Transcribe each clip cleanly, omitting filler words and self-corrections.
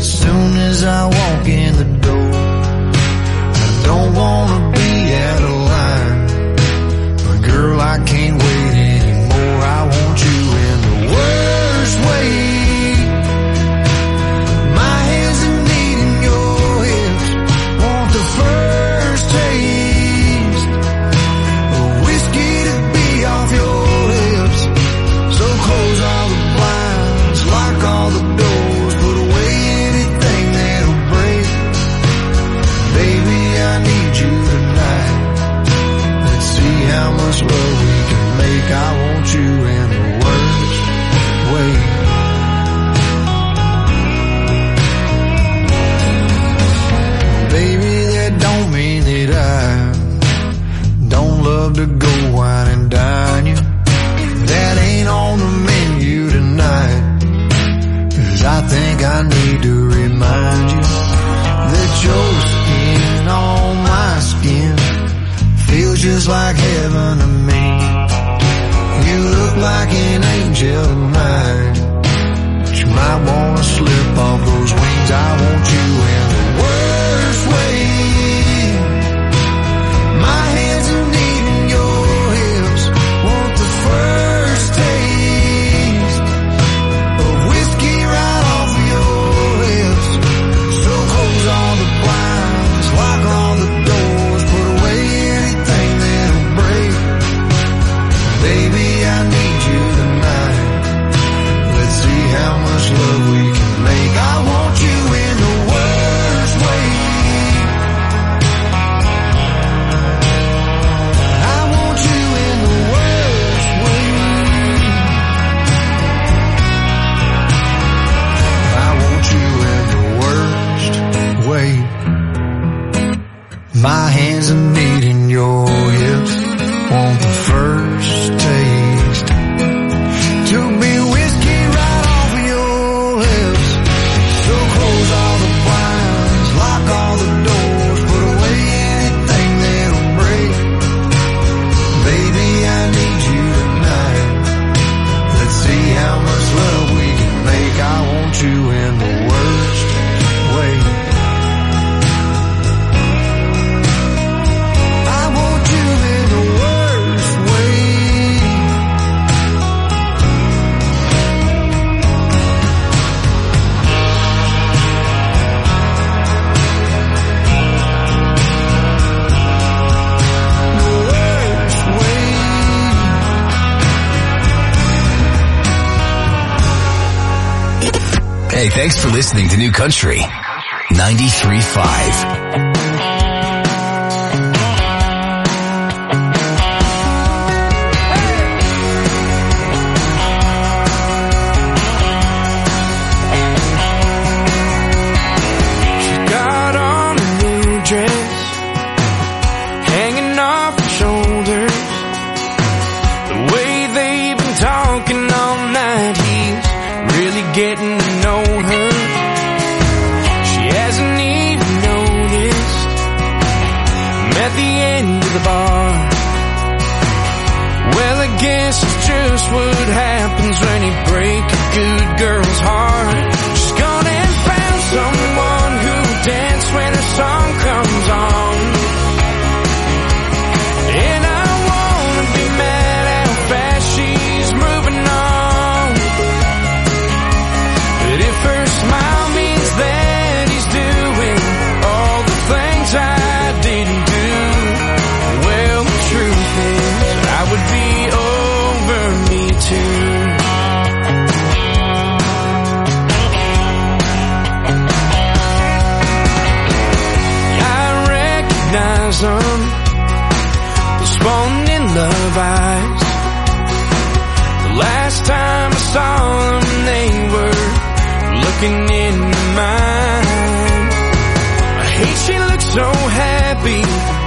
as soon as I walk in the door. I don't wanna be out of line, but girl, I can't wait anymore. I want you in the worst way. My hands are needing your hips, want the first taste of whiskey to be off your lips. So close all the blinds, lock all the doors, put away anything that'll break. Baby, I need you tonight. Let's see how much love we can make. I want you in the worst way. Baby, that don't mean that I don't love to go wine and dine you. That ain't on the menu tonight, 'cause I think I need to remind you that your skin on my skin feels just like heaven to me. You look like an angel tonight, but you might wanna slip off those wings. I want you in the worst way. My hands are needing your hips, want the first taste of whiskey right off your lips. So close all the blinds, lock all the doors, put away anything that'll break. Baby, I need you tonight. Let's see how much love we can make. I want you in the worst way. I want you in the worst way. I want you in the worst way. My hands are needing your hips, want the first taste to be whiskey right off your lips. So close all the blinds, lock all the doors, put away anything that'll break. Baby, I need you tonight. Let's see how much love we can make. I want you in the worst way. I want you in the worst way. The worst way. Hey, thanks for listening to New Country 93.5. Got on a new dress, hanging off her shoulders. The way they've been talking all night, he's really getting to know her. She hasn't even noticed him at the end of the bar. Well, I guess it's just what happens when you break a good girl's heart. She's gone and found someone who'll dance when her song comes on. And I wanna be mad how fast she's moving on. But if her smile means that he's doing all the things I didn't do, well, the truth is I would be over me too. I recognize them, those falling in love eyes. The last time I saw them, they were looking into mine. I hate she looks so happy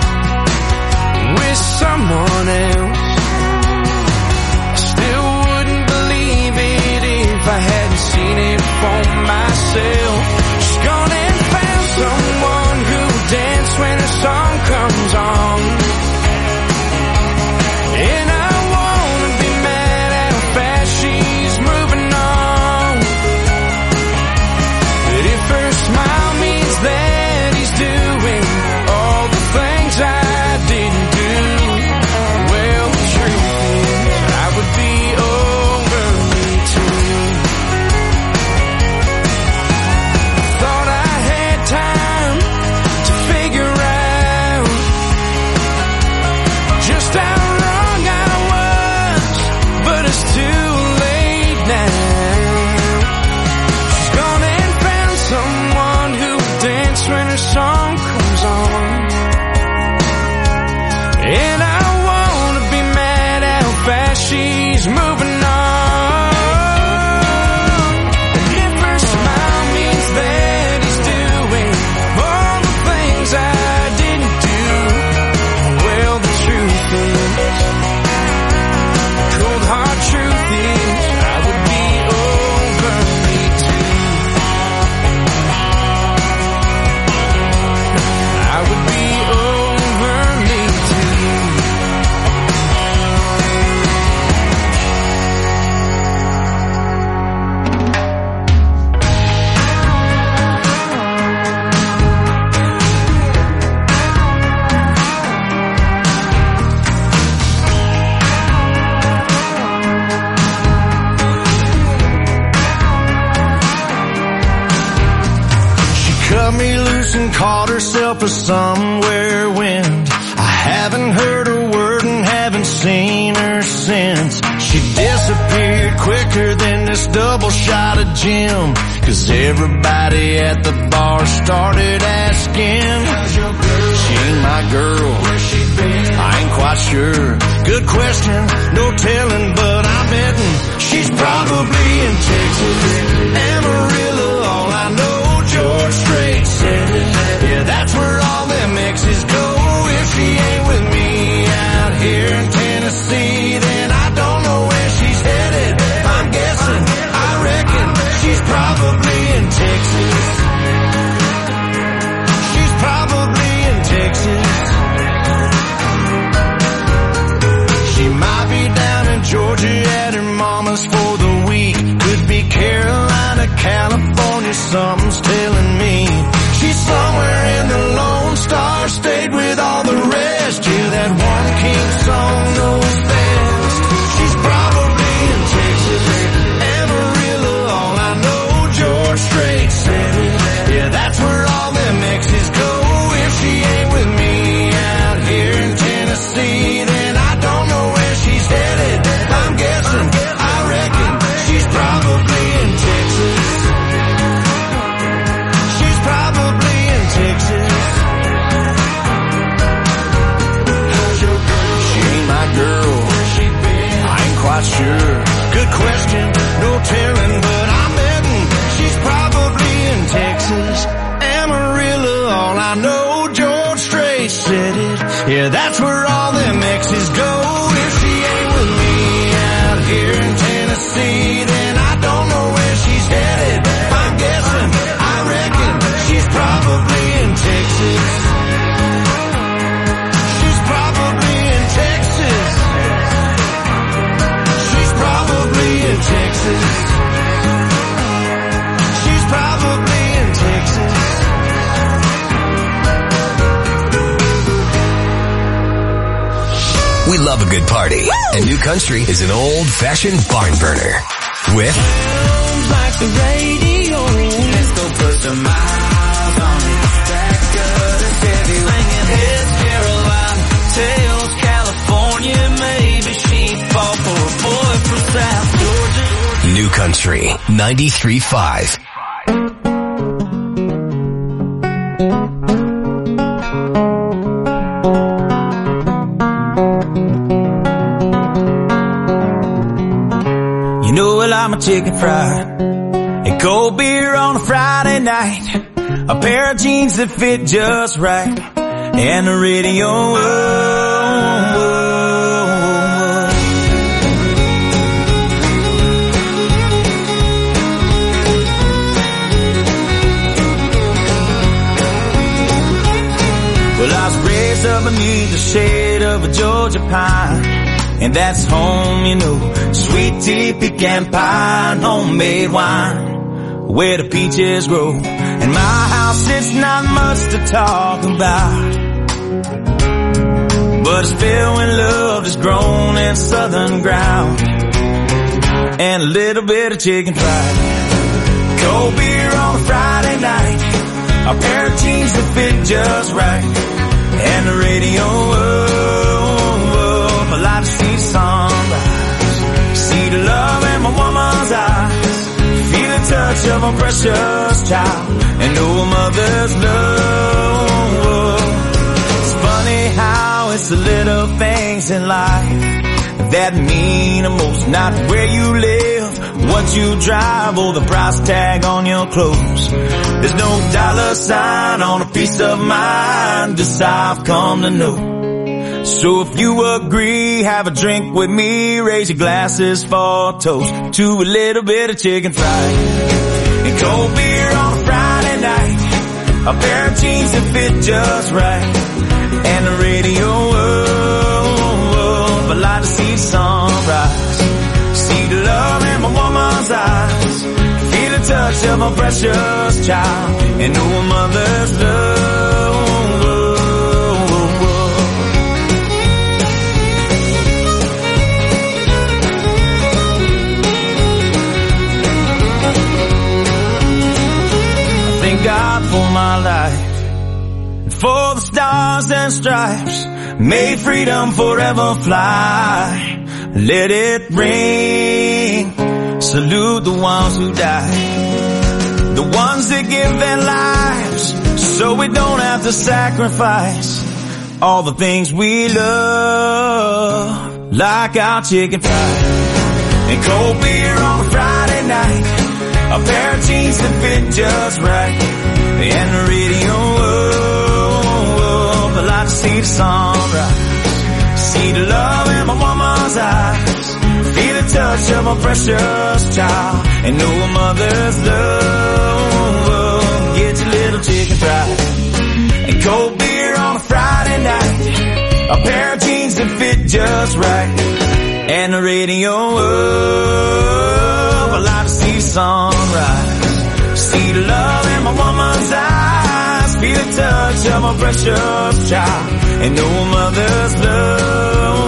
with someone else. I still wouldn't believe it if I hadn't seen it for myself. She's gone and found someone who'll dance when her song comes on. And I wanna be mad how fast she's moving on. But if her cut me loose and called herself a somewhere wind. I haven't heard a word and haven't seen her since. She disappeared quicker than this double shot of gin, 'cause everybody at the bar started asking, she ain't my girl, where's she been? I ain't quite sure. Good question, no telling, but I'm betting she's probably in Texas. Amarillo, all I know, George Strait said it. Yeah, that's where all them exes go. If she ain't with me out here in Tennessee, then I don't know where she's headed. I'm guessing, I reckon she's probably in Texas. She's probably in Texas. She might be down in Georgia at her mama's for the week. Could be Carolina, California, something's telling me. She's somewhere in the Lone Star State with all the rest. Yeah, that one king song knows best. She's probably in Texas. Amarillo, all I know, George Strait said it. Yeah, that's where all them exes go. If she ain't with me out here in Tennessee, then I don't know where she's headed. I'm guessing, I reckon she's probably in Texas. She's probably in Texas. She ain't my girl, I ain't quite sure. Good question, no telling, but I'm betting she's probably in Texas. Amarillo, all I know, George Strait said it. Yeah, that's where all them exes go. If she ain't with me out here in Tennessee, then I don't know where she's headed. I'm guessing, I reckon she's probably in Texas. She's probably in Texas. She's probably in Texas. She's probably in Texas. We love a good party. Woo! And New Country is an old-fashioned barn burner. With Sounds like the radio. Let's go put some miles on it. That gutter heavy ringing heads, Carolina, tails, California. Maybe she'd fall for a boy from South Georgia. New Country 93.5. I'm a chicken fried and cold beer on a Friday night, a pair of jeans that fit just right, and the radio. Well, I was raised up beneath the shade of a Georgia pine, and that's home, you know, sweet tea, pecan pie, and homemade wine, where the peaches grow. And my house, it's not much to talk about, but it's filled with love that's grown in southern ground, and a little bit of chicken fried. Cold beer on a Friday night, a pair of jeans that fit just right, and the radio. I like to see the sunrise, see the love in my woman's eyes, feel the touch of a precious child, and know a mother's love. It's funny how it's the little things in life that mean the most. Not where you live, what you drive, or the price tag on your clothes. There's no dollar sign on a piece of mind, this I've come to know. So if you agree, have a drink with me, raise your glasses for a toast to a little bit of chicken fried and cold beer on a Friday night, a pair of jeans that fit just right, and the radio. I like to see the sunrise, see the love in my woman's eyes, feel the touch of a precious child, and know a mother's love. thank God for my life, and for the stars and stripes. May freedom forever fly. Let it ring. Salute the ones who died, the ones that give their lives so we don't have to sacrifice all the things we love, like our chicken fries and cold beer on a Friday night, a pair of jeans that fit just right, and the radio up. I like to see the sunrise, see the love in my mama's eyes, feel the touch of my precious child, and know a mother's love. Get your little chicken fried and cold beer on a Friday night, a pair of jeans that fit just right, and the radio up. I like to see the sunrise, see the love in my woman's eyes, feel the touch of my precious child, and know a mother's love.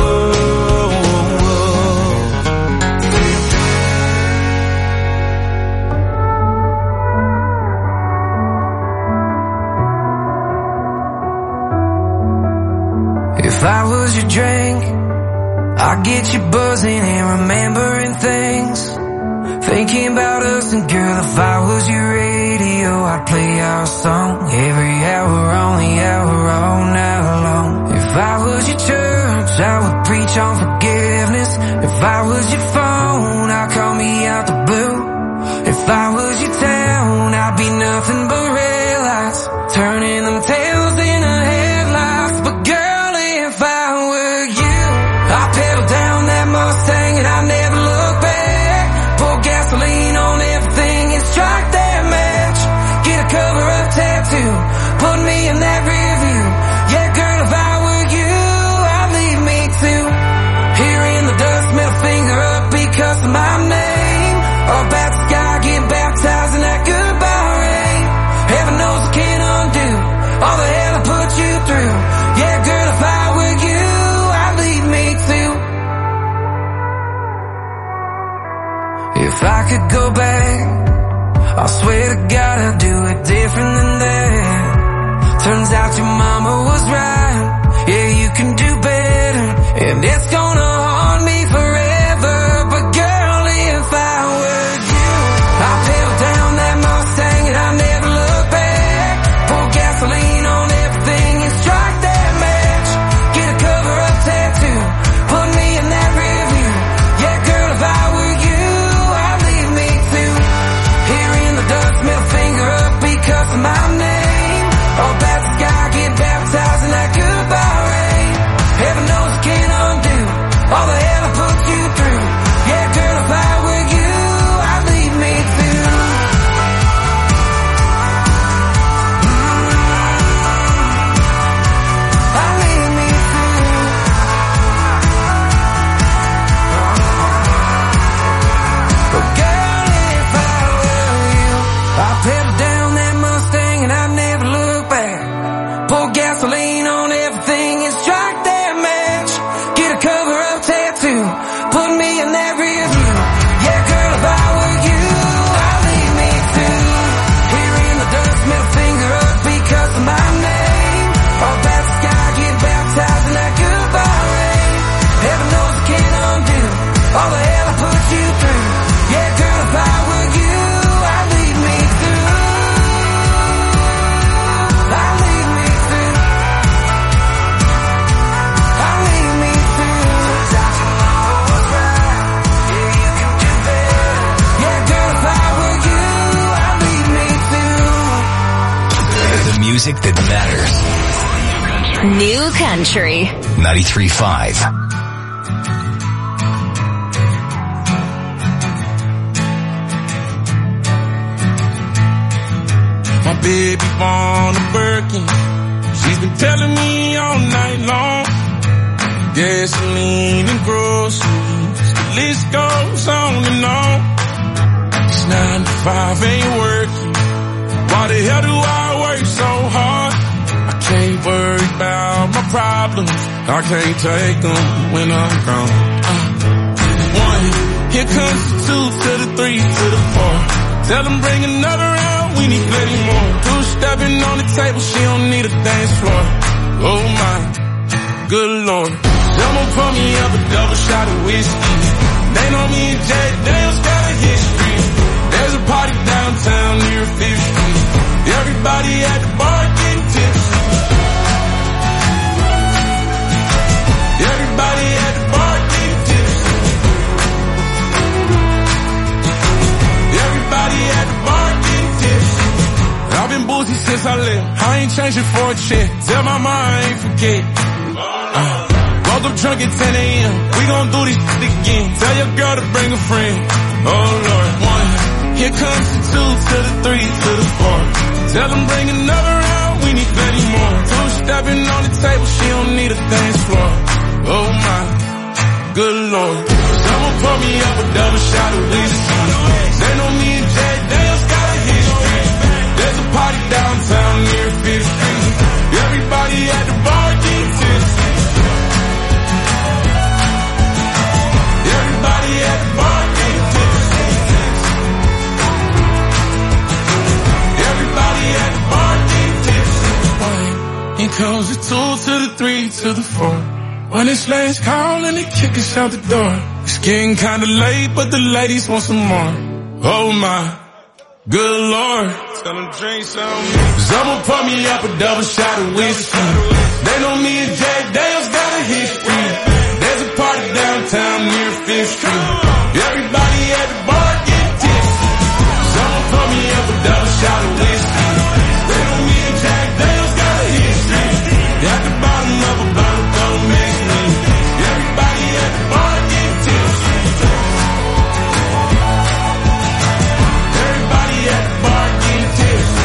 If I was your drink, I'd get you buzzing and remembering things, thinking about us. And girl, if I was your radio, I'd play our song every hour on the hour all night long. If I was your church, I would preach on forgiveness. If I was your phone, I'd call me out the blue. If I was your town, I'd be nothing but red lights, turning them tails into headlights. But girl, if I were you, I'd pedal down that Mustang and I'd never look back. Pour gasoline on everything and strike that match. Get a cover-up tattoo, put me in that rear view. Yeah, girl, if I were you, I'd leave me too. Here in the dust, middle finger up because of my name. Or about the sky, get baptized in that goodbye rain. Heaven knows I can't undo all the hell I put you through. Yeah, girl, if I were you, I'd leave me too. If I could go back, I swear to God I'd do it different than that. Turns out your mama was right. Yeah, you can do better, and it's gonna haunt me forever. But girl, if I were you, I'd pedal down that Mustang and I'd never look back. Pour gasoline on everything and strike that match. Get a cover-up tattoo, put me in that rear view. Yeah, girl, if I were you, I'd leave me too. Here in the dust, middle finger up because of my name. Or about the sky, get baptized in that goodbye rain. Heaven knows I can't undo all the hell I put you through. Yeah, girl, if I were you, I'd leave me too. I'd leave me too. But girl, if I were you, I'd pedal down that Mustang and I'd never look back. Pour gasoline on everything and strike that match. Get a cover-up tattoo, put me in that rear view. Yeah, girl, if I were you, I'd leave me too. Here in the dust, middle finger up because of my name. Or about the sky, get baptized in that goodbye rain. Heaven knows I can't undo all the hell I put you through. Yeah, girl, if I were you, I'd leave me too. I'd leave me too. I'd leave me too. Turns out your mama was right. Yeah, you can do better. Yeah, girl, if I were you, I'd leave me too. The music that matters. New Country. 93.5. My baby born a Birkin. She's been telling me all night long. Gasoline and groceries, the list goes on and on. This 9 to 5 ain't working. Why the hell do I work so hard? I can't worry about my problems. I can't take them when I'm gone. 1, here comes the 2 to the 3 to the 4. Tell them bring another round, we need plenty more. the dance floor. Oh my, good Lord. Someone pour me up a double shot of whiskey. They know me and Jack Daniels got a history. There's a party downtown near 5th Street. Everybody at the bar getting tipsy. Everybody at the bar getting tipsy. Everybody at the bar getting tipsy. I've been boozy since I left. I ain't changing for a check. Tell my mom I ain't forget. Woke up drunk at 10 a.m. We gon' do this again. Tell your girl to bring a friend. Oh Lord, 1. Here comes the 2 to the 3 to the 4. Tell them bring another round. We need plenty more. 2 stepping on the table. She don't need a dance floor. Oh my, good Lord. Someone pour me up a double shot of whiskey. They know me and Jack Daniels got a history. There's a party downtown near 5th Street. Everybody at the bar getting tipsy. Everybody at the bar getting tipsy. Everybody at the bar getting tipsy. Here comes the 2 to the 3 to the 4. When it's last call and they kick us out the door. It's getting kinda late, but the ladies want some more. Oh my, good Lord. Tell them drinks on me. Someone pour me up a double shot of whiskey. They know me and Jack Daniels got a history. There's a party downtown near 5th Street. Everybody at the bar getting tipsy. Someone pour me up a double shot of whiskey. They know me and Jack Daniels got a history. At the bottom of a bottle, don't mix me. Everybody at the bar getting tipsy. Everybody at the bar getting tipsy.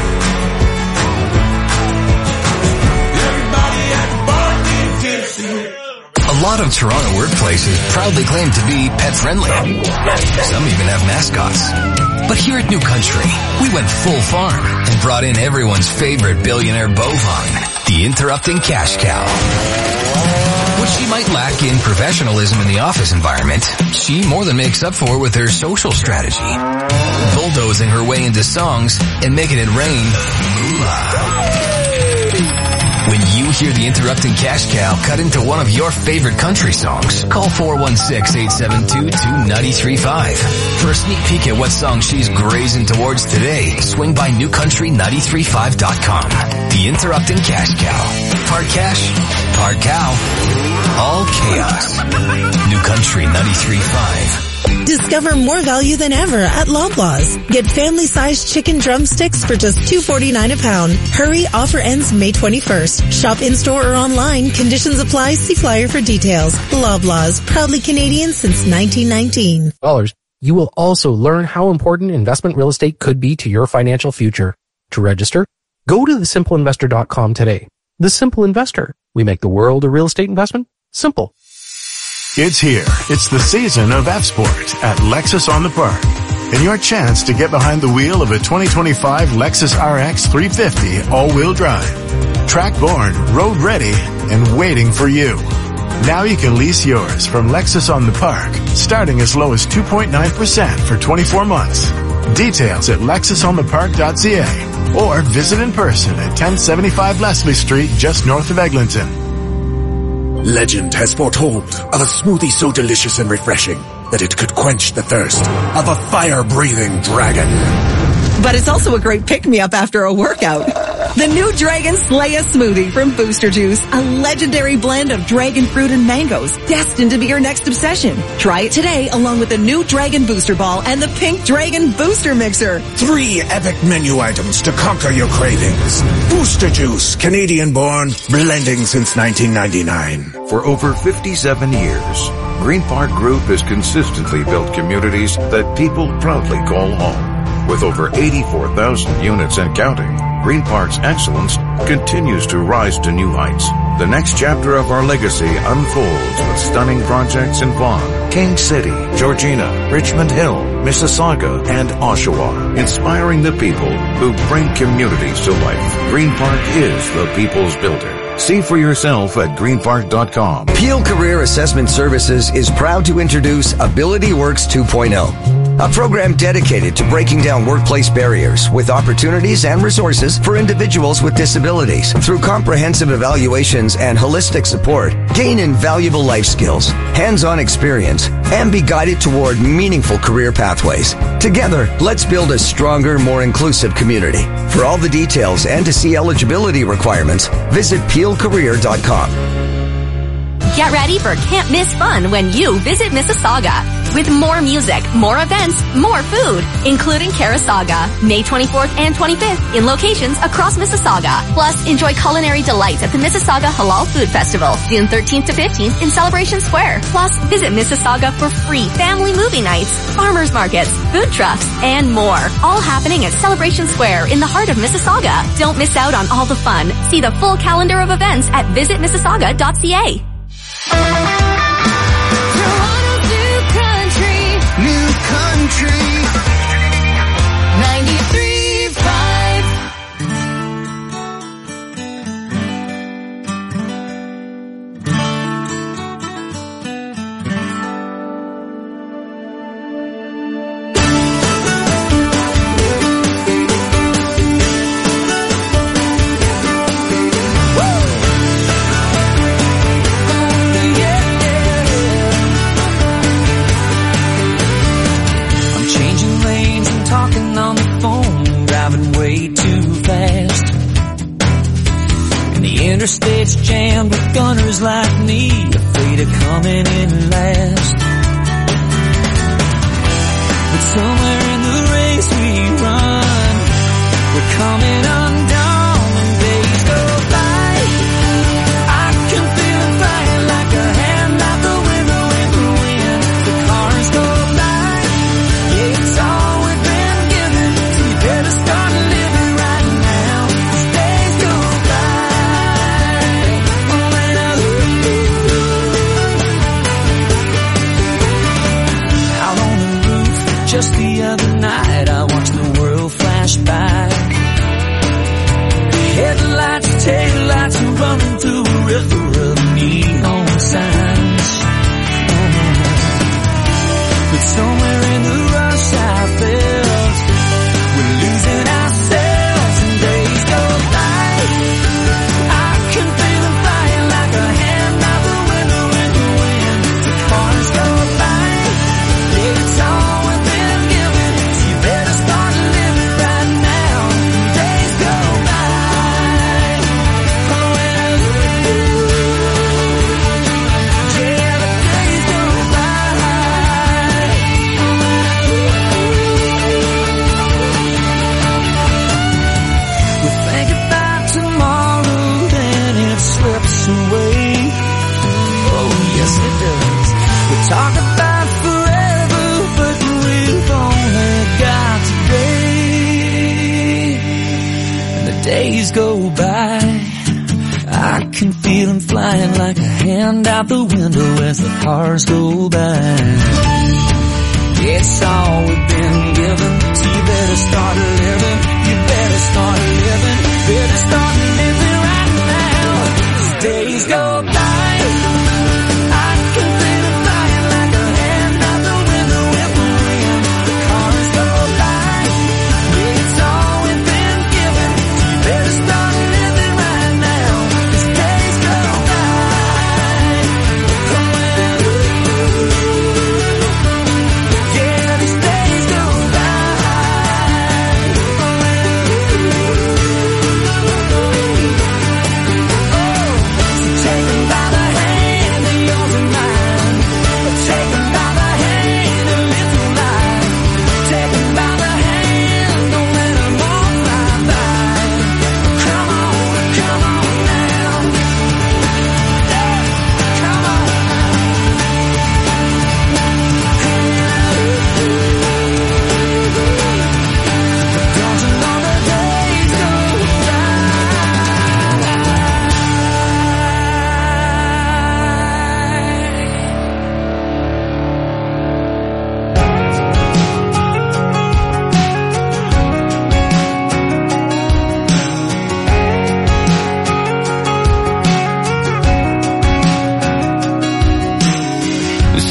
Everybody at the bar getting tipsy. A lot of Toronto workplaces proudly claim to be pet-friendly. Some even have mascots. But here at New Country, we went full farm and brought in everyone's favorite billionaire bovine, the interrupting cash cow. What she might lack in professionalism in the office environment, she more than makes up for with her social strategy. Bulldozing her way into songs and making it rain moolah. When you hear the interrupting cash cow cut into one of your favorite country songs, call 416-872-2935. For a sneak peek at what song she's grazing towards today, swing by newcountry935.com. The interrupting cash cow. Part cash, part cow, all chaos. New Country 93.5. Discover more value than ever at Loblaws. Get family-sized chicken drumsticks for just $2.49 a pound. Hurry, offer ends May 21st. Shop in-store or online. Conditions apply. See flyer for details. Loblaws, proudly Canadian since 1919. You will also learn how important investment real estate could be to your financial future. To register, go to thesimpleinvestor.com today. The Simple Investor. We make the world of real estate investment simple. It's here. It's the season of F-Sport at Lexus on the Park. And your chance to get behind the wheel of a 2025 Lexus RX 350 all-wheel drive. Track-born, road-ready, and waiting for you. Now you can lease yours from Lexus on the Park, starting as low as 2.9% for 24 months. Details at lexusonthepark.ca or visit in person at 1075 Leslie Street, just north of Eglinton. Legend has foretold of a smoothie so delicious and refreshing that it could quench the thirst of a fire-breathing dragon. But it's also a great pick-me-up after a workout. The new Dragon Slaya smoothie from Booster Juice, a legendary blend of dragon fruit and mangoes, destined to be your next obsession. Try it today along with the new Dragon Booster Ball and the Pink Dragon Booster Mixer. 3 epic menu items to conquer your cravings. Booster Juice, Canadian-born, blending since 1999. For over 57 years, Green Park Group has consistently built communities that people proudly call home. With over 84,000 units and counting, Green Park's excellence continues to rise to new heights. The next chapter of our legacy unfolds with stunning projects in Vaughan, King City, Georgina, Richmond Hill, Mississauga, and Oshawa, inspiring the people who bring communities to life. Green Park is the people's builder. See for yourself at greenpark.com. Peel Career Assessment Services is proud to introduce AbilityWorks 2.0. a program dedicated to breaking down workplace barriers with opportunities and resources for individuals with disabilities. Through comprehensive evaluations and holistic support, gain invaluable life skills, hands-on experience, and be guided toward meaningful career pathways. Together, let's build a stronger, more inclusive community. For all the details and to see eligibility requirements, visit peelcareer.com. Get ready for can't miss fun when you visit Mississauga. With more music, more events, more food, including Carasaga, May 24th and 25th in locations across Mississauga. Plus, enjoy culinary delights at the Mississauga Halal Food Festival, June 13th to 15th in Celebration Square. Plus, visit Mississauga for free family movie nights, farmers markets, food trucks, and more. All happening at Celebration Square in the heart of Mississauga. Don't miss out on all the fun. See the full calendar of events at visitmississauga.ca. New Country 93.5. Interstate's jammed with gunners like me, afraid of coming in last. But somewhere in the race we run, we're coming undone and days go by. I can feel it flying like a hand out the window in the wind. The cars go by, yeah, it's all we've been given, so you better start living right now. These days go by. Just the other night, I watched the world flash by. Headlights, taillights, running through a river of neon signs. But somewhere in the rush I felt we're losing ourselves and days go by. I can feel them flying like a hand out the window in the wind. The cars go by, yeah, it's all talk about forever, but we've only got today. And the days go by, I can feel them flying like a hand out the window as the cars go by. It's all we've been given, so you better start living. You better start living. Better start living right now. These days go by.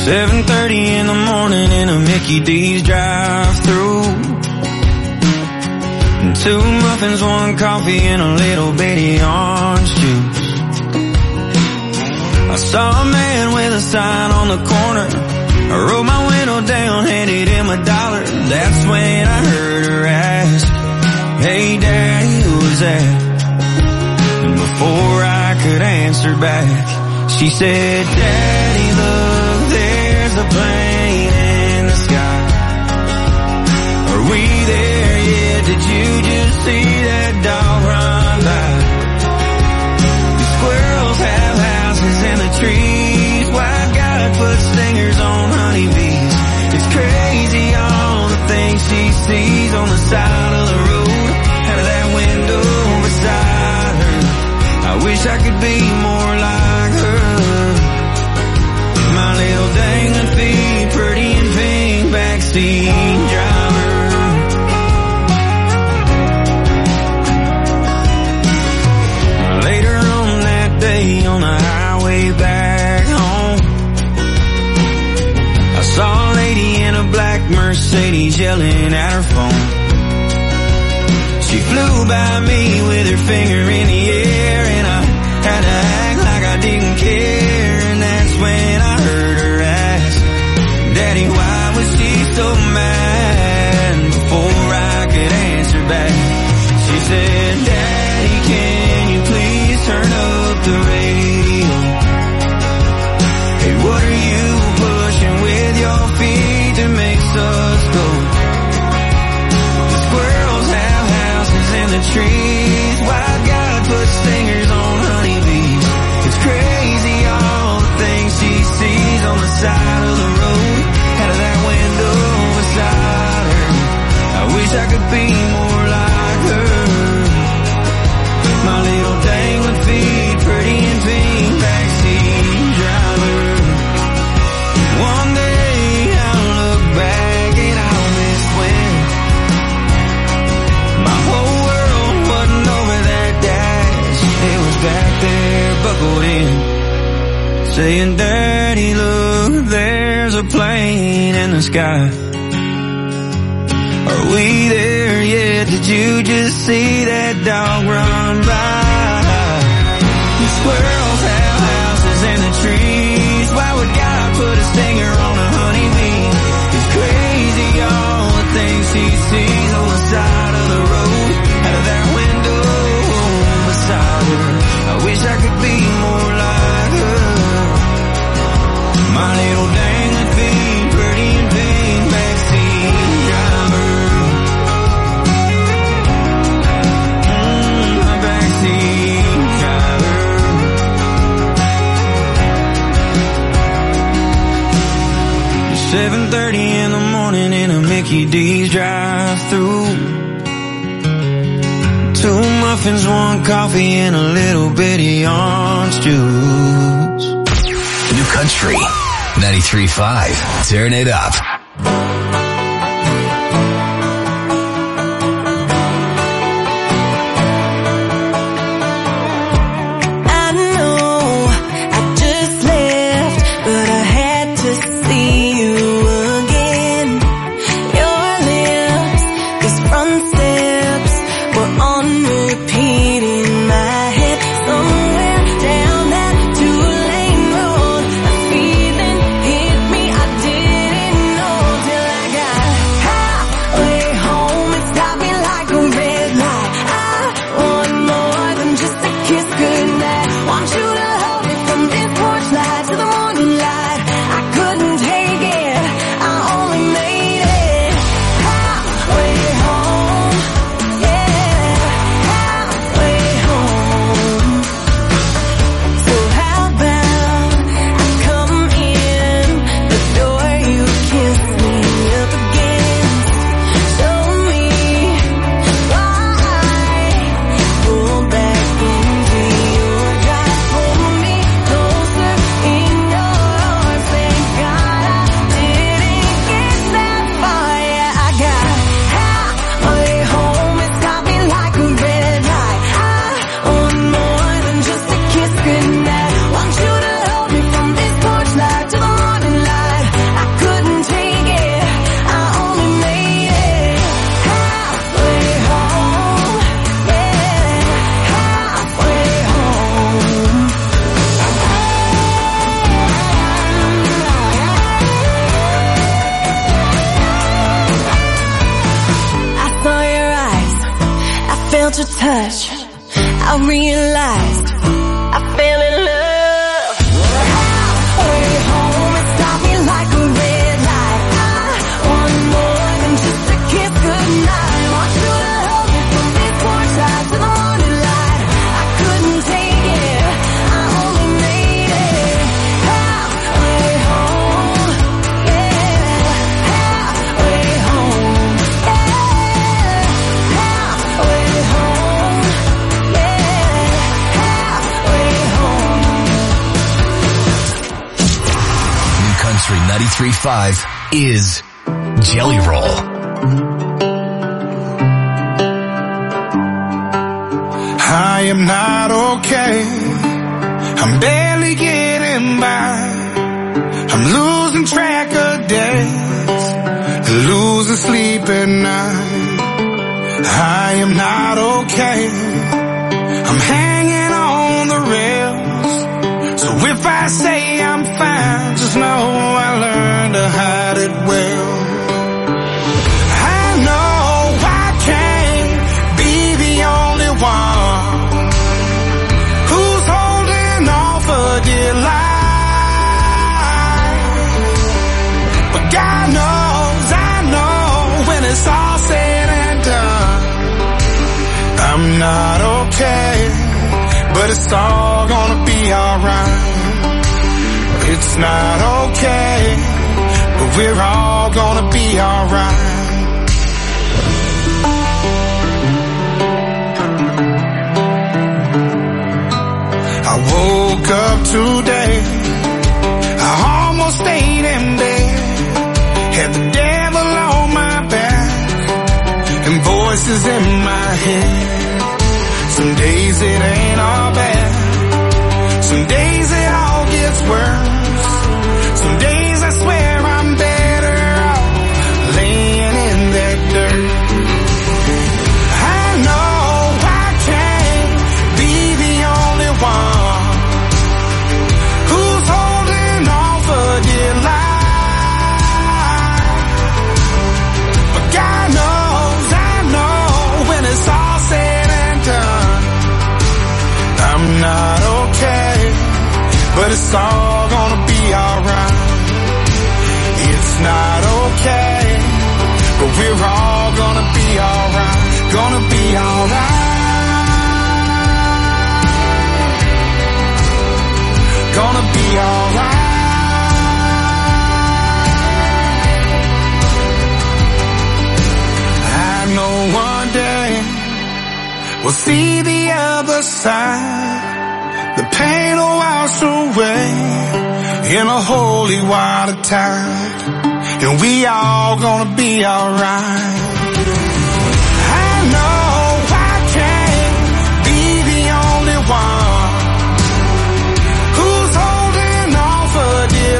7:30 in the morning in a Mickey D's drive-through. 2 muffins, 1 coffee, and a little bitty orange juice. I saw a man with a sign on the corner. I rolled my window down, handed him $1. That's when I heard her ask, "Hey Daddy, who was that?" And before I could answer back, she said, "Daddy, look, there's a plane in the sky. Are we there yet? Did you just see that dog run by? The squirrels have houses in the trees. Why God put stingers on honeybees? It's crazy all the things she sees on the side of the road, out of that window beside her. I wish I could be more like her. My little dangling feet, pretty and pink, backseat driver." Later on that day on the highway back home, I saw a lady in a black Mercedes yelling at her phone. She flew by me with her finger in the air, and I had to act like I didn't care. And that's when I heard her ask, "Daddy, why was she so mad?" And before I could answer back, she said, "Daddy, can you please turn up the radio? Hey, what are you pushing with your feet that makes us go? The squirrels have houses in the trees. Why God put stingers on honeybees? It's crazy all the things she sees on the side of the road, out of that window beside her. I wish I could be more like her. My little dangling feet, pretty and pink, backseat driver. One day I'll look back and I'll miss when my whole world wasn't over that dash. It was back there buckled in, saying, "Daddy, look, there's a plane in the sky. Are we there yet? Did you just see that dog run by? The squirrels have houses in the trees. Why would God put a stinger on a honeybee? It's crazy all the things he sees on the side of the road, out of that window beside her. I wish I could be more like her. My little dangling feet, pretty and pink, backseat driver." My backseat driver. 7:30 in the morning in a Mickey D's drive-through. 2 muffins, 1 coffee, and a little bitty orange juice. New Country 93.5. Turn it up. Somewhere down that 2-lane road, a feeling hit me I didn't know. felt your touch, I realized I fell in love. Halfway home, it stopped me like a red light. I want more than just a kiss goodnight. Want you to hold me from this porch side to the morning light. I couldn't take it, I only made it halfway home. Yeah, halfway home. Yeah, halfway home. Yeah, halfway home. New Country 93.5 is Jelly Roll. I am not okay. I'm barely getting by. I'm losing track of days, losing sleep at night. I am not okay. I'm hanging on the rails. So if I say I'm fine, just know I learned to hide it well. I know I can't be the only one who's holding on for dear life. But God knows, I know when it's all said and done, I'm not okay, but it's all gonna be alright. It's not okay, but we're all gonna be alright. I woke up today, I almost stayed in bed, had the devil on my back, and voices in my head. Some days it ain't all bad, some days it all gets worse. Some days I swear I'm better off laying in that dirt. I know I can't be the only one who's holding on for dear life. But God knows, I know when it's all said and done, I'm not okay, but it's all gonna be alright. It's not okay, but we're all gonna be alright. Gonna be alright. Gonna be alright. I know one day we'll see the other side. The pain will wash away in a holy water tide, and we all gonna be alright. I know I can't be the only one who's holding on for dear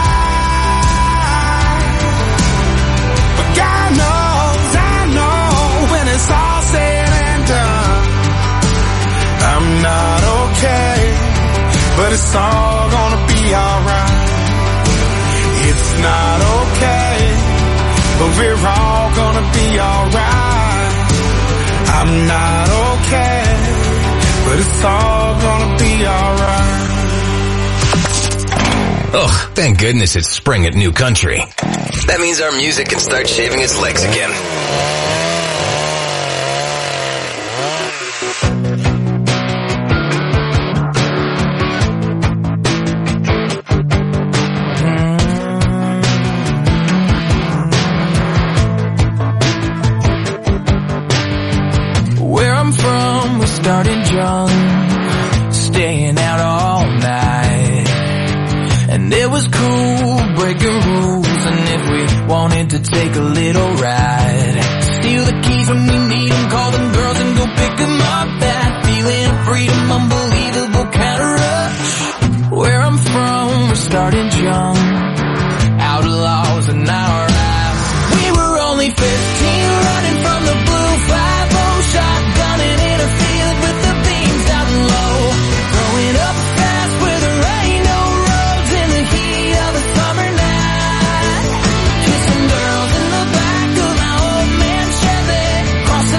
life. But God knows, I know when it's all said and done, I'm not okay, but it's all gonna be alright. It's not okay, but we're all gonna be alright. I'm not okay, but it's all gonna be alright. Oh, thank goodness it's spring at New Country. That means our music can start shaving its legs again. Started young, staying out all night, and it was cool breaking rules. And if we wanted to take a little ride, steal the keys when we need them, call them girls and go pick them up. That feeling of freedom, unbelievable kind of rush. Where I'm from, we started young, outlaws in our eyes. We were only 15, running from the blue 5-0, shotgunning in a field with the beams down low. Growing up fast where there ain't no roads in the heat of a summer night. Kissing girls in the back of my old man Chevy, crossing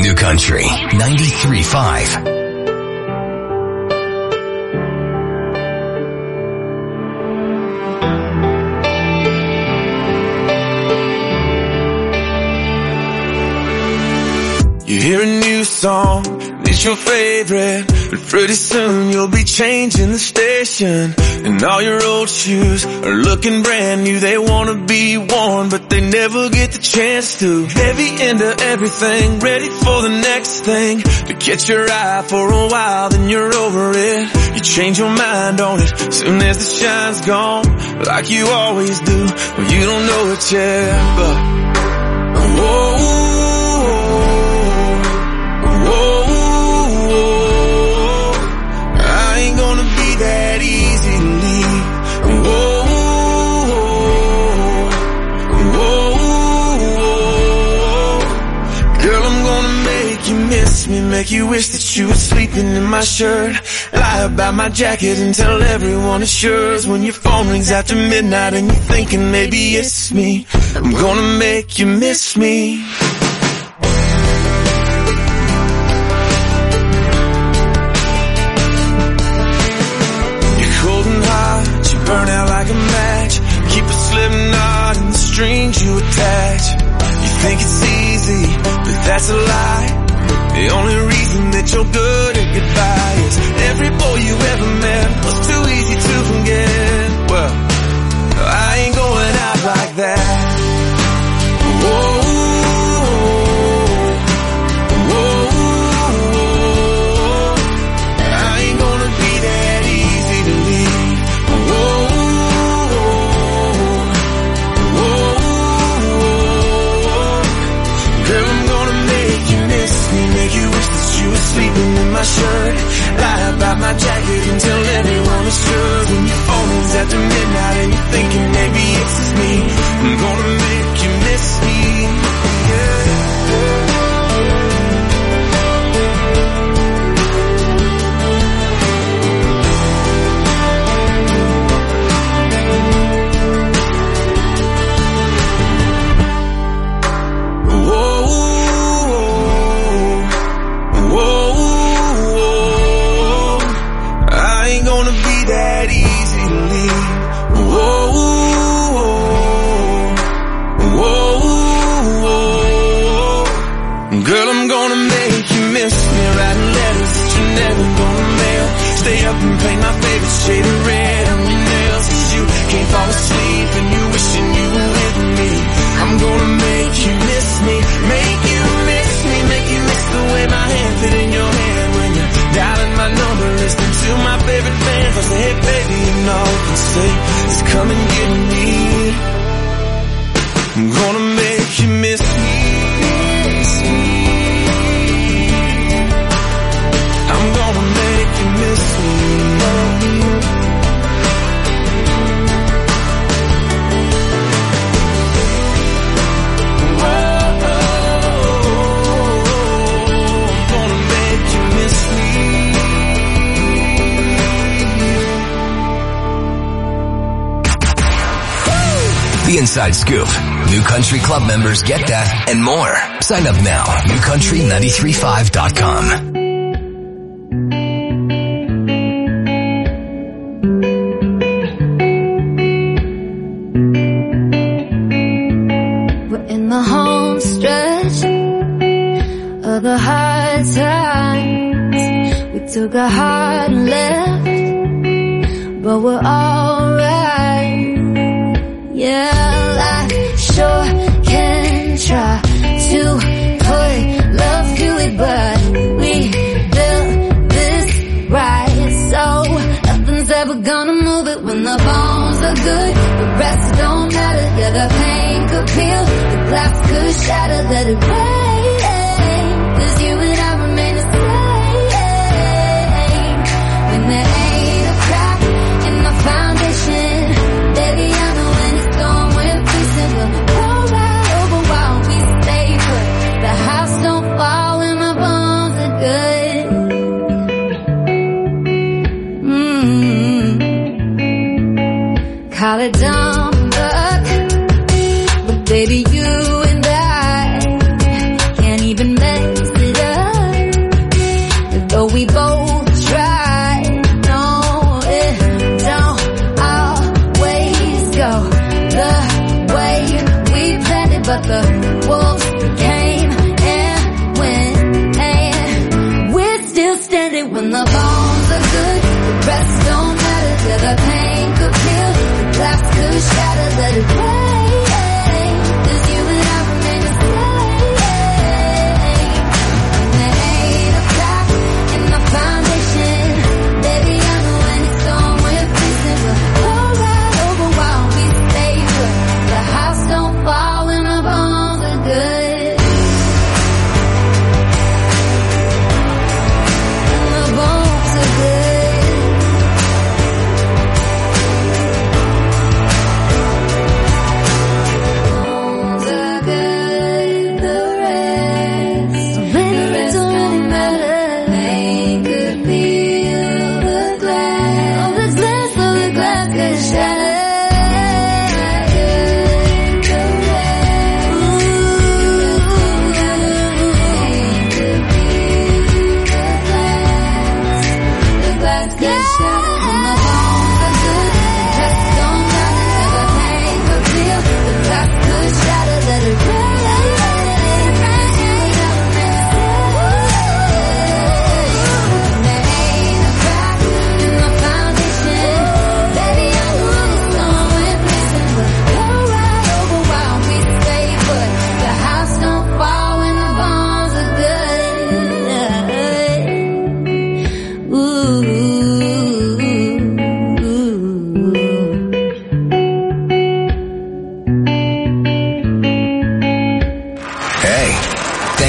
New Country 93.5. You hear a new song, it's your favorite, but pretty soon you'll be changing the station. And all your old shoes are looking brand new. They wanna be worn, but they never get the chance to. Heavy into everything, ready for the next thing. To catch your eye for a while, then you're over it. You change your mind on it, soon as the shine's gone, like you always do. Well, you don't know it yet, but whoa. That easy to leave. Girl, I'm gonna make you miss me, make you wish that you were sleeping in my shirt. Lie about my jacket and tell everyone it's yours. When your phone rings after midnight and you're thinking maybe it's me, I'm gonna make you miss me. Burn out like a match, keep a slip knot in the strings you attach. You think it's easy, but that's a lie. The only reason that you're good at goodbye is every boy you ever met was too easy to forget. Well, I ain't going out like that. Whoa. Sleeping in my shirt, lie about my jacket and tell everyone it's yours. When your phone rings after midnight and you're thinking maybe it's me, I'm gonna make you miss me. Girl, I'm gonna make you miss me, writing letters that you're never gonna mail. Stay up and paint my favorite shade of red on your nails, 'cause you can't fall asleep and you wishing you were with me. I'm gonna make you miss me, make you miss me, make you miss the way my hand fit in your hand when you're dialing my number, listening to my favorite band. Cause hey baby, you know you can say it's come and get me. I'm gonna make you miss me. I'm gonna make you miss me. I'm gonna make you miss me. The Inside Scoop. New Country Club members get that and more. Sign up now. NewCountry935.com. The hard times, we took a hard left, but we're alright. Yeah, I sure can try to put love to it, but we built this right, so nothing's ever gonna move it. When the bones are good, the rest don't matter. Yeah, the pain could peel, the glass could shatter, let it rain. Cause you and I remain the same. When there ain't a crack in my foundation, baby, I know when it's gone, we're facing. We'll roll right over while we stay put. The house don't fall when my bones are good. Call it dumb luck, but baby, you and I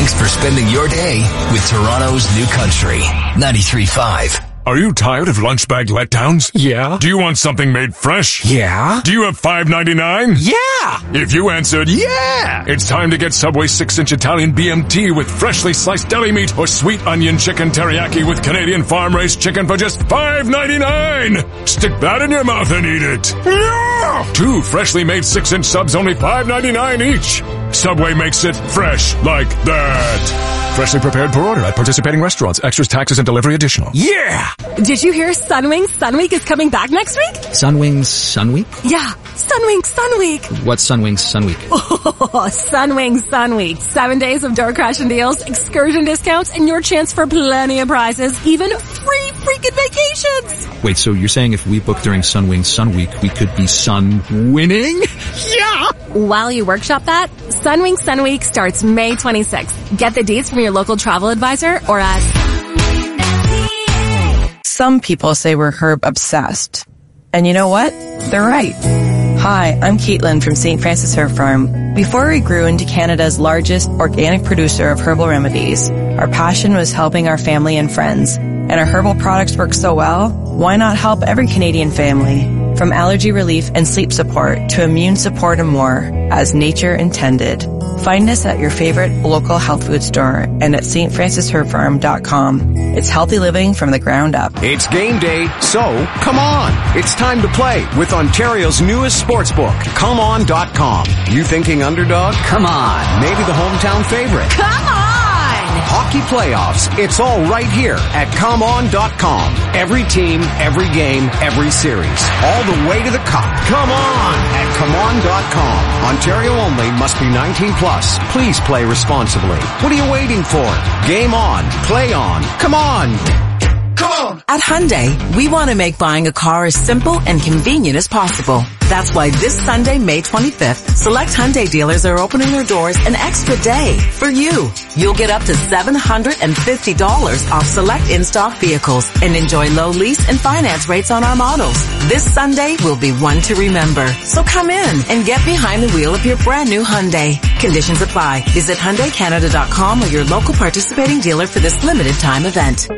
Thanks for spending your day with Toronto's New Country 93.5. Are you tired of lunch bag letdowns? Yeah. Do you want something made fresh? Yeah. Do you have $5.99? Yeah. If you answered yeah, it's time to get Subway 6-inch Italian BMT with freshly sliced deli meat or sweet onion chicken teriyaki with Canadian farm-raised chicken for just $5.99. Stick that in your mouth and eat it. Yeah. 2 freshly made 6-inch subs, only $5.99 each. Subway makes it fresh like that. Freshly prepared per order at participating restaurants. Extras, taxes, and delivery additional. Yeah. Did you hear Sunwings Sun Week is coming back next week? Sunwings Sun Week? Yeah, Sunwings Sun Week. What's Sunwings Sun Week? Oh, Sunwings Sun Week. 7 days of door crashing deals, excursion discounts, and your chance for plenty of prizes, even free freaking vacations. Wait, so you're saying if we book during Sunwings Sun Week, we could be sun winning? Yeah! While you workshop that, Sunwings Sun Week starts May 26th. Get the deets from your local travel advisor or at... Some people say we're herb obsessed. And you know what? They're right. Hi, I'm Caitlin from St. Francis Herb Farm. Before we grew into Canada's largest organic producer of herbal remedies, our passion was helping our family and friends. And our herbal products work so well, why not help every Canadian family? From allergy relief and sleep support to immune support and more, as nature intended. Find us at your favorite local health food store and at stfrancisherbfarm.com. It's healthy living from the ground up. It's game day, so come on. It's time to play with Ontario's newest sportsbook, ComeOn.com. You thinking underdog? Come on. Maybe the hometown favorite. Come on! Hockey playoffs. It's all right here at ComeOn.com. Every team, every game, every series. All the way to the cup. Come on at ComeOn.com. Ontario only. Must be 19 plus. Please play responsibly. What are you waiting for? Game on. Play on. Come on. Come on! At Hyundai, we want to make buying a car as simple and convenient as possible. That's why this Sunday, May 25th, select Hyundai dealers are opening their doors an extra day for you. You'll get up to $750 off select in-stock vehicles and enjoy low lease and finance rates on our models. This Sunday will be one to remember. So come in and get behind the wheel of your brand new Hyundai. Conditions apply. Visit HyundaiCanada.com or your local participating dealer for this limited time event.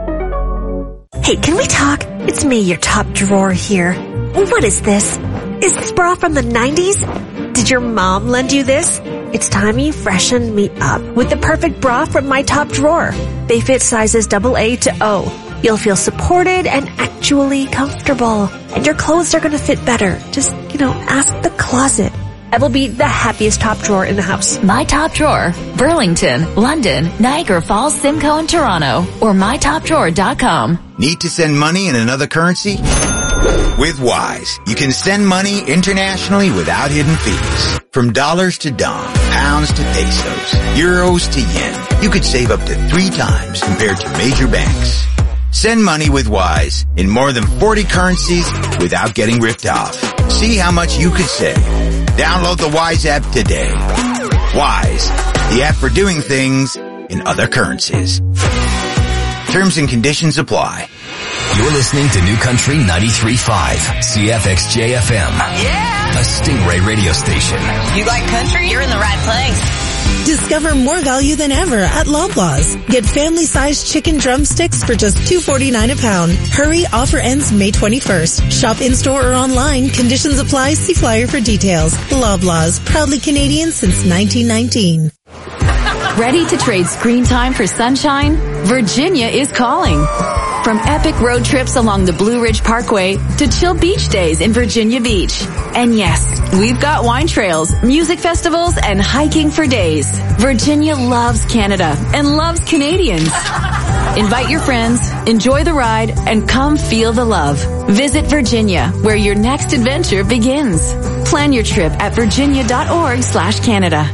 Hey, can we talk? It's me, your top drawer here. What is this? Is this bra from the 90s? Did your mom lend you this? It's time you freshen me up with the perfect bra from my top drawer. They fit sizes AA to O. You'll feel supported and actually comfortable. And your clothes are going to fit better. Just, ask the closet. I will be the happiest top drawer in the house. My Top Drawer, Burlington, London, Niagara Falls, Simcoe, and Toronto, or mytopdrawer.com. Need to send money in another currency? With Wise, you can send money internationally without hidden fees. From dollars to dong, pounds to pesos, euros to yen, you could save up to 3 times compared to major banks. Send money with Wise in more than 40 currencies without getting ripped off. See how much you could save. Download the Wise app today. Wise, the app for doing things in other currencies. Terms and conditions apply. You're listening to New Country 93.5, CFXJ FM. Yeah! A Stingray radio station. You like country? You're in the right place. Discover more value than ever at Loblaws. Get family-sized chicken drumsticks for just $2.49 a pound. Hurry, offer ends May 21st. Shop in-store or online. Conditions apply. See flyer for details. Loblaws, proudly Canadian since 1919. Ready to trade screen time for sunshine? Virginia is calling. From epic road trips along the Blue Ridge Parkway to chill beach days in Virginia Beach. And yes, we've got wine trails, music festivals, and hiking for days. Virginia loves Canada and loves Canadians. Invite your friends, enjoy the ride, and come feel the love. Visit Virginia, where your next adventure begins. Plan your trip at virginia.org/Canada.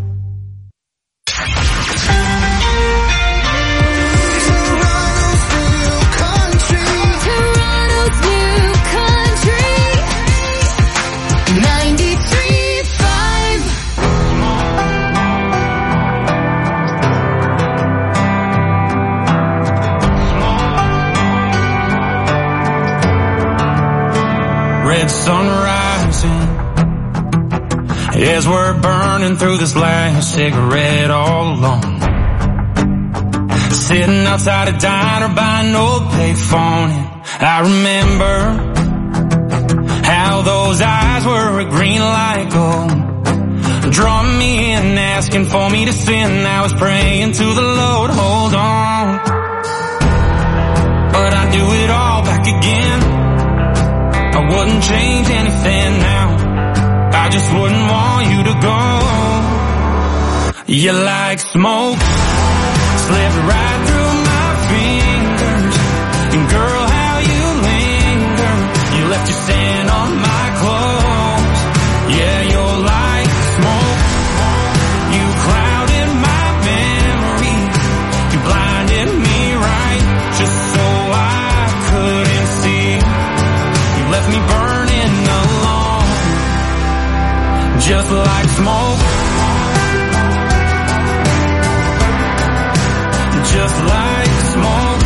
Red sun rising as we're burning through this last cigarette all alone. Sitting outside a diner by an old payphone, and I remember how those eyes were a green light gold, drawing me in, asking for me to sin. I was praying to the Lord, hold on, but I'd do it all back again. I wouldn't change anything now, I just wouldn't want you to go. You're like smoke, slipped right through my fingers, and girl, how you linger. You left your scent on my clothes. Yeah, you're like smoke, you clouded my memory, you blinded me right, just so I couldn't see. You left me burning alone, just like smoke, just like smoke.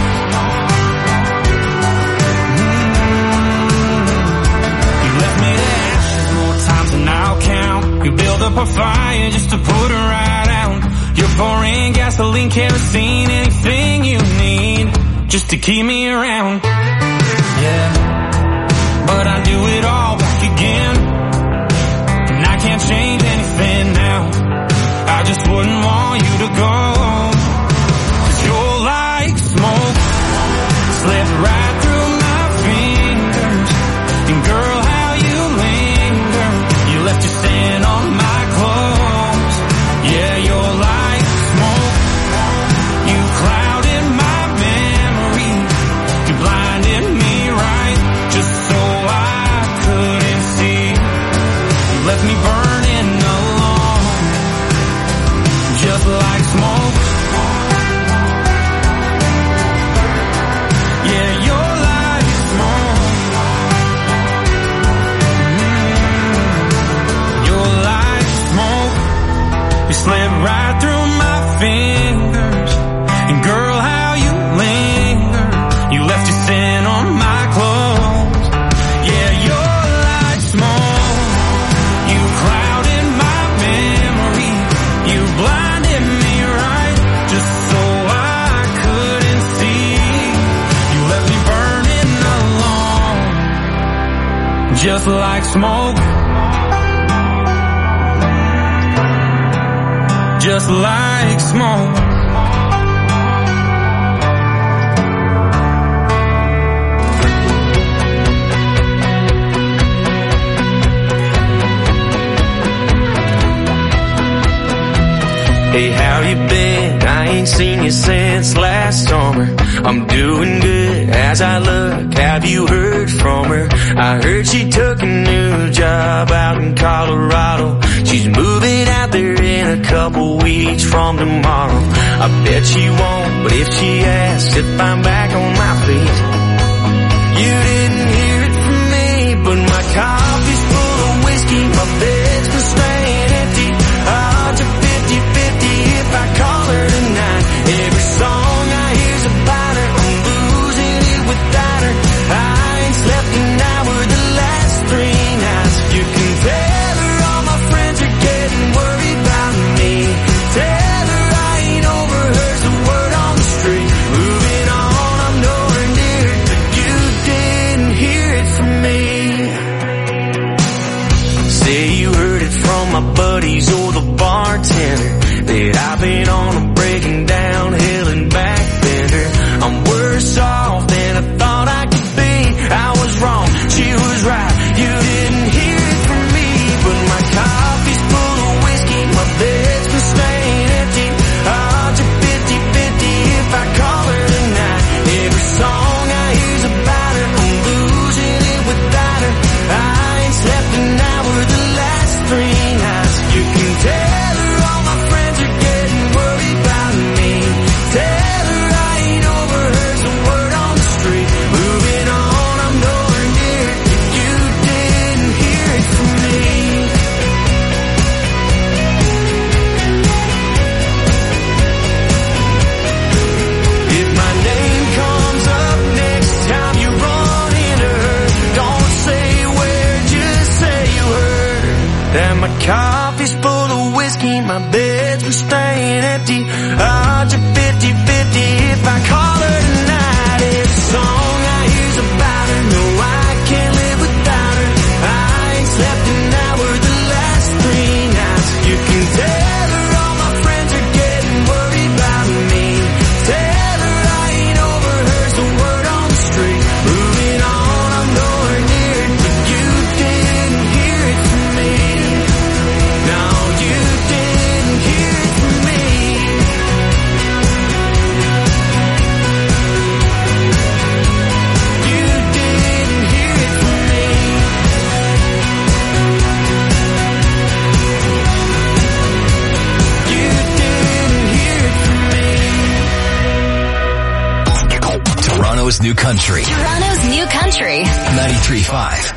You left me to ashes more times than I'll count. You build up a fire just to put her right out. You're pouring gasoline, kerosene, anything you need just to keep me around. Yeah, but I do it all back again, and I can't change anything now. I just wouldn't want you to go. You're like smoke, slipped right through my fingers, and girl, how you linger. You left your scent on my clothes. Yeah, you're like smoke, you clouded my memory, you blinded me right, just so I couldn't see. You left me burning alone, just like smoke. Slip right through my fingers, and girl, how you linger. You left your scent on my clothes. Yeah, you're like smoke, you clouded my memory, you blinded me right, just so I couldn't see. You left me burning alone, just like smoke, just like smoke. Hey, how you been? I ain't seen you since last summer. I'm doing good as I look. Have you heard from her? I heard she took a new job out in Colorado. She's moving out there in a couple weeks from tomorrow. I bet she won't, but if she asks if I'm back on my feet, you didn't hear it from me, but my coffee's full of whiskey, my bed's been staying empty. Odds are 50-50 if I call her tonight. Every song I hear's about her, I'm losing it without her. I ain't slept an hour the last 3 nights. You can tell her all my friends are getting worried about me. Tell her I ain't over her's the word on the street. Moving on, I'm nowhere near it, but you didn't hear it from me. Say you heard it from my buddies or the bartender that I've been on a breaking down hill and back bender. I'm worse off than I thought I could be. I was wrong, she was right. You didn't hear it from me, but my coffee's full of whiskey, my bed's been staying empty. Odds are 50-50 if I call her tonight. Every song I hear's about her, I'm losing it without her. I ain't slept an hour the last 3 nights. You can tell her all my friends are getting worried about me. Tell her I ain't over her's the word on the street. Moving on, I'm nowhere near it, but you didn't hear it from me. If my name comes up next time you run into her, don't say where, just say you heard that my coffee's full of of whiskey, my bed's been staying empty. Odds are 50-50 if I call her tonight. It's a song I hear's about her. No, I can't live without her. I ain't slept an hour the last 3 nights. You can tell her all my friends are getting worried about me. Tell her I ain't over her's the word on the street. Moving on, I'm nowhere near it, but you didn't hear it from me. No, you didn't hear it from me. You didn't hear it from me. You didn't hear it from me. Toronto's new country. Toronto's new country. 93.5.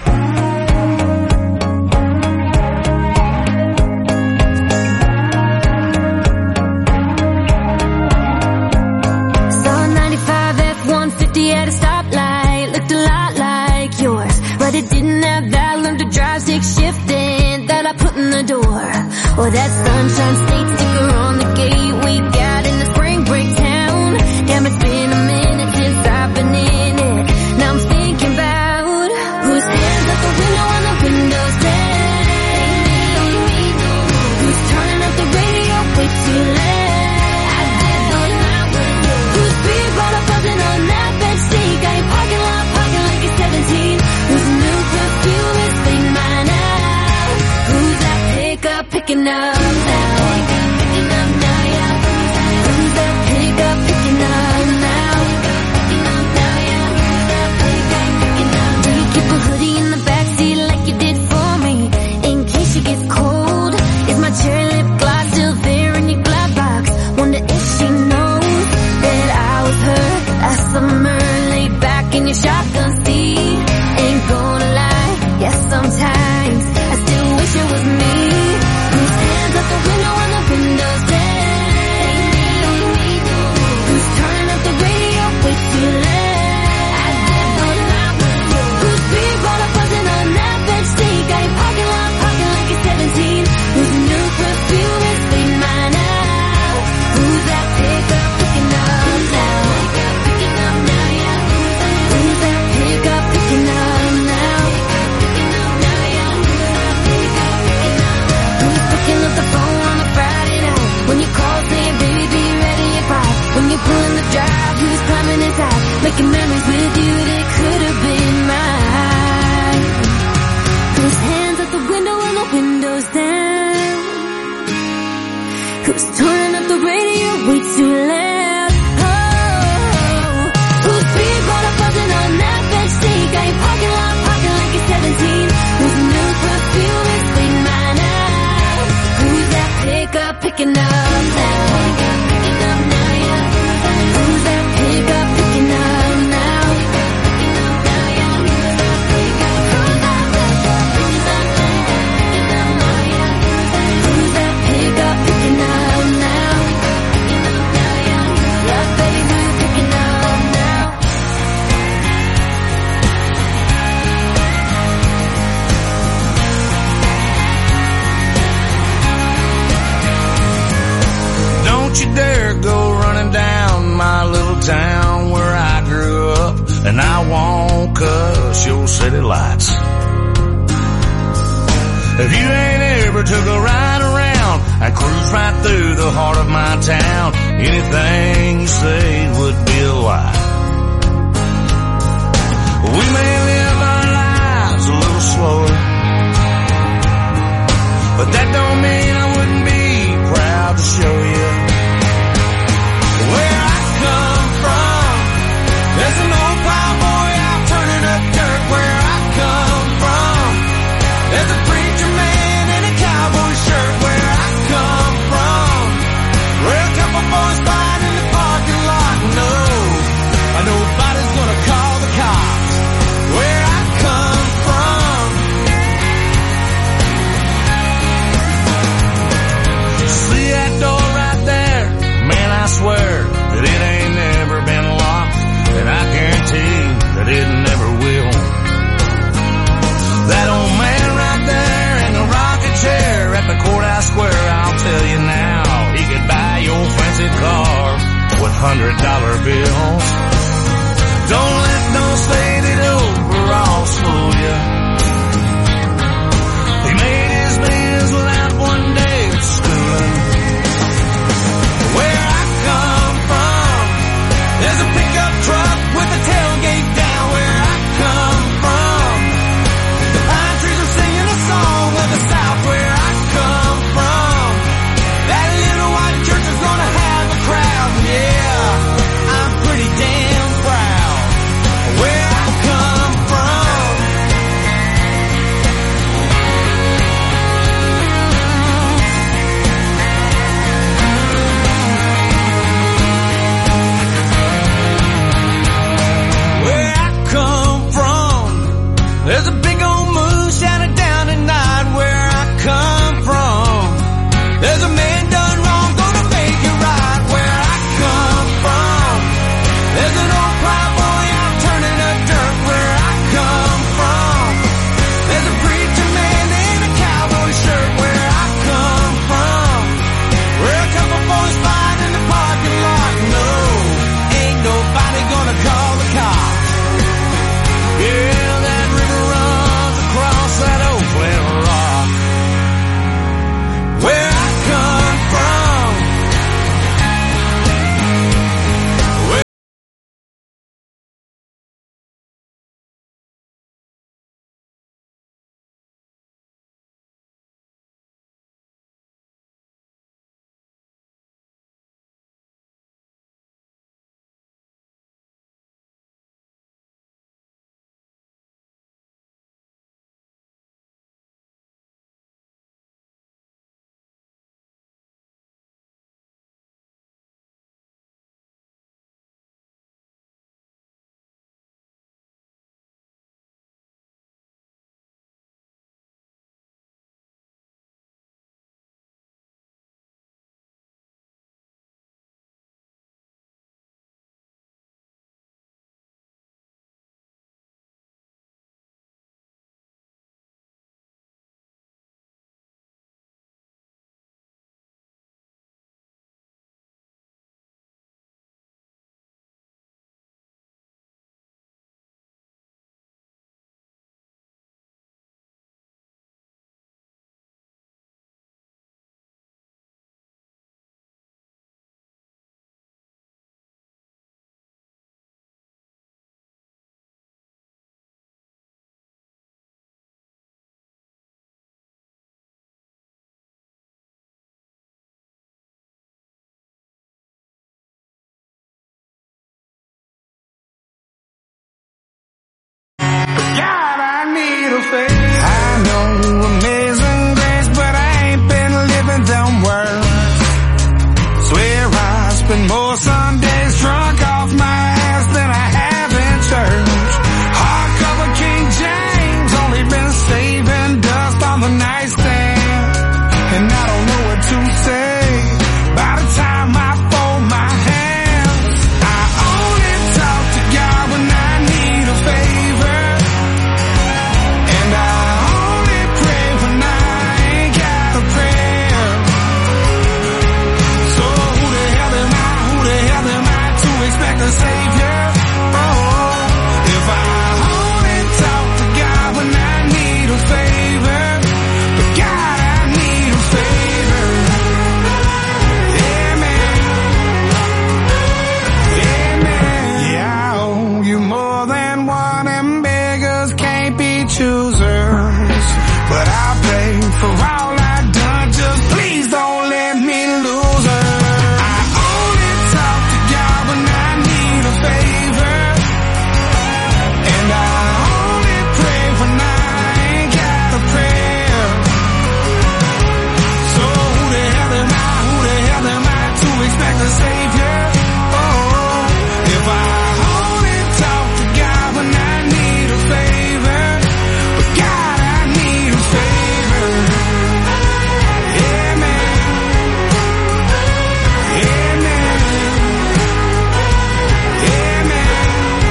Saw a 95 F-150 at a stoplight. Looked a lot like yours, but it didn't have that learn to drive stick shifting that I put in the door. Or that sunshine state sticker on the gate we got in the spring break town. Damn, it's been a minute since I've been in it. Now I'm thinking about whose hands out the window on the windows down. Who's turning up the radio way too loud. Whose beer bottle buzzing on that bench seat. Got your parking lot parking like you're 17. Whose new perfume is fading mine out. Who's that pickup picking up now? Picking up now, yeah. Who's that pickup picking up now? Picking up now, yeah. Who's that pickup picking up? Do you keep a hoodie in the backseat like you did for me, in case she gets cold? Is my cherry lip gloss still there in your glove box? Wonder if she knows that I was her last summer, laid back in your shotgun seat. Ain't gonna lie, yes, sometimes I still wish it was me. Whose hands out the window on the windows down? Who's turning up the radio way too loud? Whose beer bottle buzzing on that bench seat? Got your parking lot parking like you're 17. Whose new perfume is fading mine out? Who's that pickup picking up now? Picking up now, yeah. Who's that pickup picking up now? Picking up now, yeah. Who's picking up the phone on a Friday night? When you call saying, baby, be ready at 5. When you're pulling the drive, who's climbing inside? Making memories with you that could have been mine. Whose hands out the window and the windows down? Who's turning up the radio way too loud? Oh, whose beer bottle buzzing on that bench seat? Got your parking lot parking like you're 17. Whose new perfume is fading mine out? Who's that pickup picking up now? Picking up now, yeah. Who's that pickup picking up now? Picking up now, yeah. Who's that pickup picking up now, yeah. Who's that pickup picking up now? Picking up now, yeah. Yeah, baby, who's picking up now? Don't you dare go running down my little town where I grew up, and I won't cuss your city lights. If you ain't ever took a ride around and cruise right through the heart of my town, anything you say would be a lie. We may live our lives a little slower, but that don't mean I wouldn't be proud to show you where I come from. There's an old cowboy out turning up dirt where I come from. There's a preacher man in a cowboy shirt where I come from. Where a couple boys fighting in the parking lot. No, nobody's gonna call the cops where I come from. $100 bills. Don't let no faded overalls fool ya. He made his millions without one day of schooling. Where I come from, there's a pickup truck with a tailgate down. Where I come from, the pine trees are singing a song of the South. Where I come from, that little white church is gonna have a crowd. Yeah, I'm pretty damn proud where I come from. Where I come from, there's a big old moon shining down at night. Where I come from, there's a man done wrong, gonna make it right. Where I come from, there's an old plowboy out turning up dirt. Where I come from, there's a preacher man in a cowboy shirt. Where I come from, where a couple boys fight in the parking lot. No, ain't nobody gonna call the cops. Yeah, that river runs across that old Glen Rock. Where I come from, God, I need a favor. I know amazing grace, but I ain't been living them words. Swear I spend more Sundays drunk off my ass than I have in church. Hardcover King James, only been saving dust on the nightstand. And I don't know what to say by the time I fold my hands. I only talk to God when I need a favor. And I only pray when I ain't got a prayer. So who the hell am I to expect a savior? Oh, if I only talk to God when I need a favor. But God, I need a favor. Yeah, man. Yeah, man. Yeah, I owe you more than one, and beggars can't be choosers. But I'll pay for all I've done, just please don't let me lose her. I only talk to God when I need a favor. And I only pray when I ain't got a prayer. So who the hell am I to expect a savior? Oh, if I only talk to God when I need a favor. But God, I need a favor. Yeah, man. Yeah, man. Yeah, man.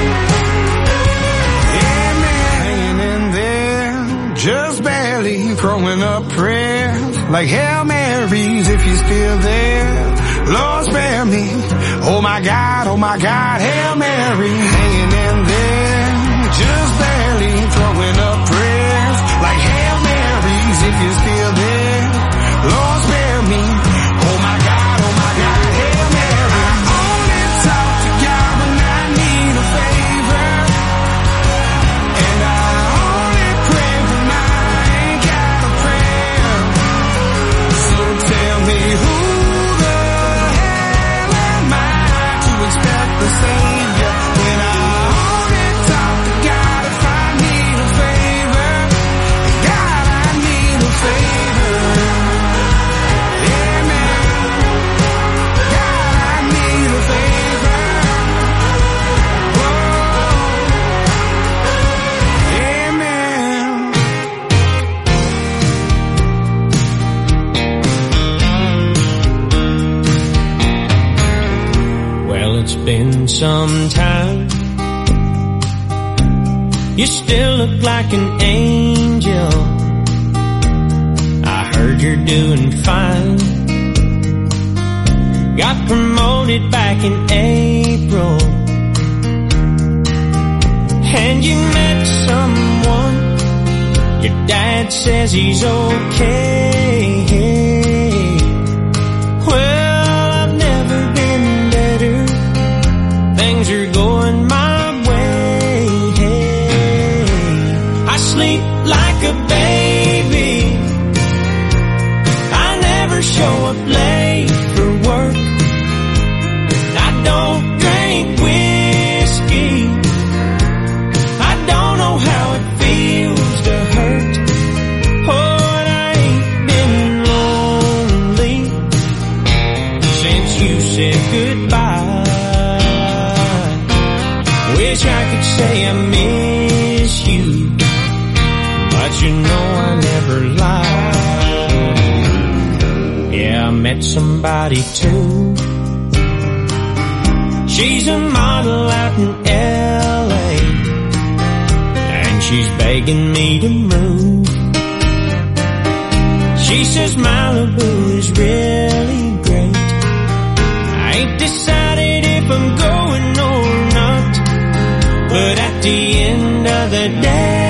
Yeah, man. Hanging in there, just barely throwing up prayers like Hail Marys if you're still there. Lord spare me. Oh my God, Hail Mary. Hanging in there, just barely throwing up prayers like Hail Marys if you're still there. Lord spare me. Oh my God, Hail Mary. I only talk to God when I need a favor, and I only pray when I ain't got a prayer. So tell me who the hell am I to expect the Savior when I only talk to God if I need a favor? God, I need a favor. It's been some time. You still look like an angel. I heard you're doing fine. Got promoted back in April, and you met someone. Your dad says he's okay. Well, I've never been better. Things are going my way. I sleep like a baby. I never show up late for work. I don't drink whiskey. I don't know how it feels to hurt. Oh, and I ain't been lonely since you said goodbye. Wish I could say I miss you, but you know I never lie. Yeah, I met somebody too. She's a model out in L.A., and she's begging me to move. She says Malibu is really great. I ain't decided if I'm going or not, but at the end of the day,